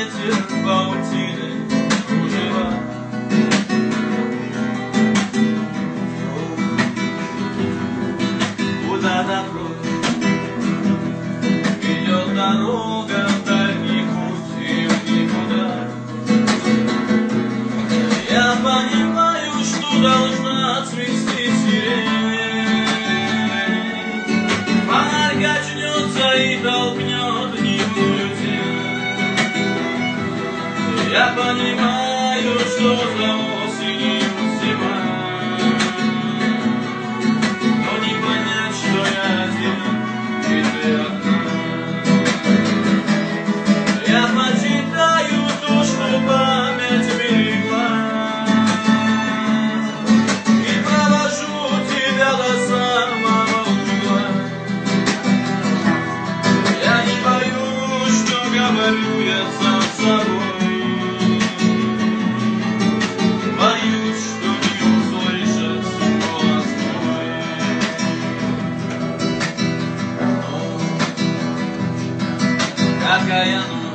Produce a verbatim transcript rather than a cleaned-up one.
ветер паутины кружева. Куда-то прочь ведет дорога в дальний путь и в никуда. Я понимаю, что должна цвести сирень. Фонарь качнется и толкнет дневную тень. Я понимаю, что за осенью зима, но не понять, что я один и ты одна. Я почитаю то, что память берегла, и провожу тебя до самого угла. Я не боюсь, что говорю я сам с собой. Боюсь, что не услышать голос твой. Какая ночь.